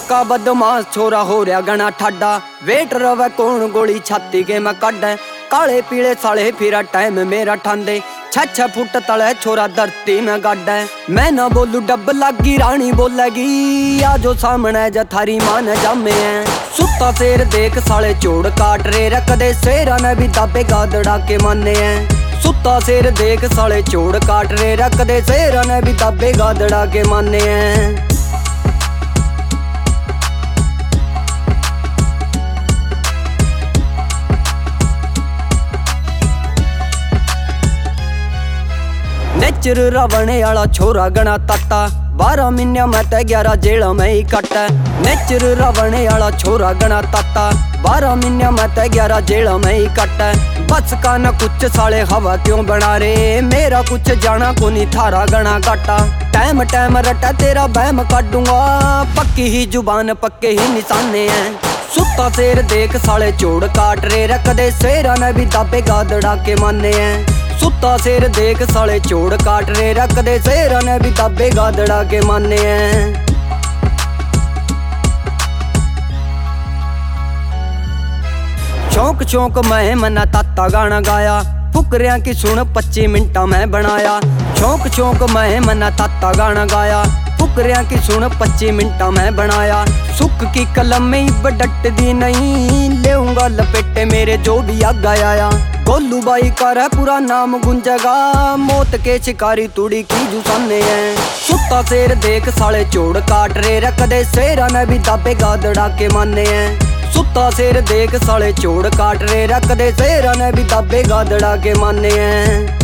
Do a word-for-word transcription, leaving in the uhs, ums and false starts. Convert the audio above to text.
पक्का बदमाश छोरा हो रहा गणा ठाडा। वेट रवे कौन गोली छाती के मैं काढे। काले पीले साले फिरा टाइम मेरा ठांदे। छह छह फुट तले छोरा धरती में गाडे। मैं ना बोलू डब लागी रानी बोलेगी। आजो सामने जा थारी मान जामे है। सुता शेर देख साले चोड़ काट रे रखदे। शेरा ने भी दाबे गादड़ा के माने हैं। सुता शेर देख साले चोड़ काट रे रखदे। शेरा ने भी दाबे गादड़ा के माने हैं। नेचर रावणे आला छोरा गणा ताता। बारह महीना मैं ते ग्यारह जेल में ही कटा। नेचर रावणे आला छोरा गणा ताता। बारह महीना मैं ते ग्यारह जेल में ही कटा। बस का न कुछ साले हवा क्यों बना रे। मेरा कुछ जाना को नहीं थारा गणा काटा। टाइम टाइम रटा तेरा बहम काटूंगा। पक्की ही जुबान पक्के ही निशाने हैं। सुता शेर देख साले चोड़ काट रे रखदे। शेरा ने भी दाबे गादड़ा के माने हैं। सुता शेर देख साले चोड़ काट रे रखदे। शेरा ने भी दाबे गादड़ा के माने हैं। शौक शौक मैं मना ताता गाना गाया। फुकरिया की सुन पच्ची मिनटा में बनाया। शौक शौक मैं मना ताता गाना गाया। फुकरिया की सुन पच्ची मिनटा में बनाया। सुख की कलम में बडट दी नहीं। लेऊंगा लपेटे मेरे जो भी आगा आया। गोलू बाई का है पूरा नाम गुंजेगा। मौत के शिकारी तुड़ी की जुसाने हैं। सुता शेर देख साले चोड़ काट रे रखदे। शेरा ने भी दाबे गादड़ा के माने हैं। सुता शेर देख साले चोड़ काट रे रखदे। शेरा ने भी दाबे गादड़ा के माने हैं।